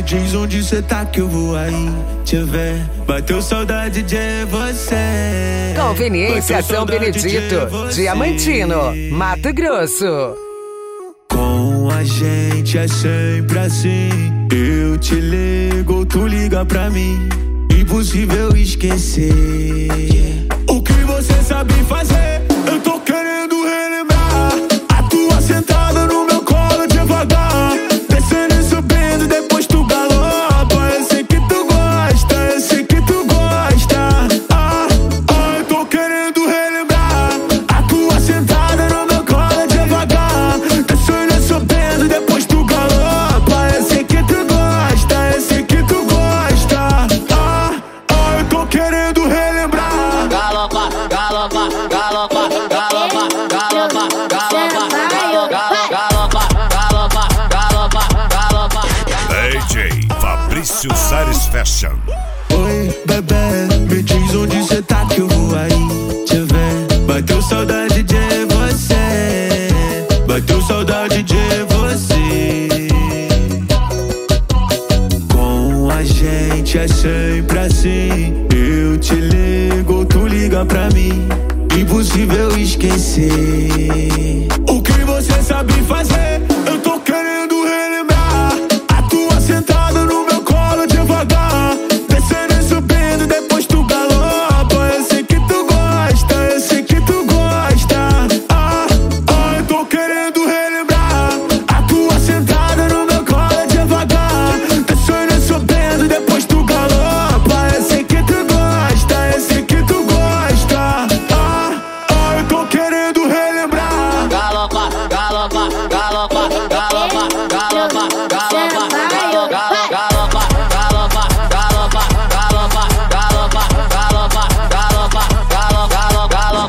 diz onde cê tá que eu vou aí te ver. Bateu saudade de você. Conveniência São Benedito, Diamantino, Mato Grosso. Com a gente é sempre assim. Eu te ligo, tu liga pra mim. Impossível esquecer o que você sabe fazer. Eu tô querendo relembrar a tua sentada no meu colo devagar, descendo e subindo, depois tu galopa. Eu sei que tu gosta, eu sei que tu gosta. Eu tô querendo relembrar a tua sentada no meu colo devagar, descendo e subindo, depois tu galopa. Eu sei que tu gosta, eu sei que tu gosta. Eu tô querendo relembrar. Galopa, galopa, galopa, galopa, galopa, galopa, galopa, galopa, galopa, galopa. DJ Fabrício Sares Fashion. Oi, bebê, me diz onde cê tá que eu vou aí te ver. Bateu saudade de você, bateu saudade de você. Com a gente é sempre assim. Eu te ligo, tu liga pra mim. Impossível esquecer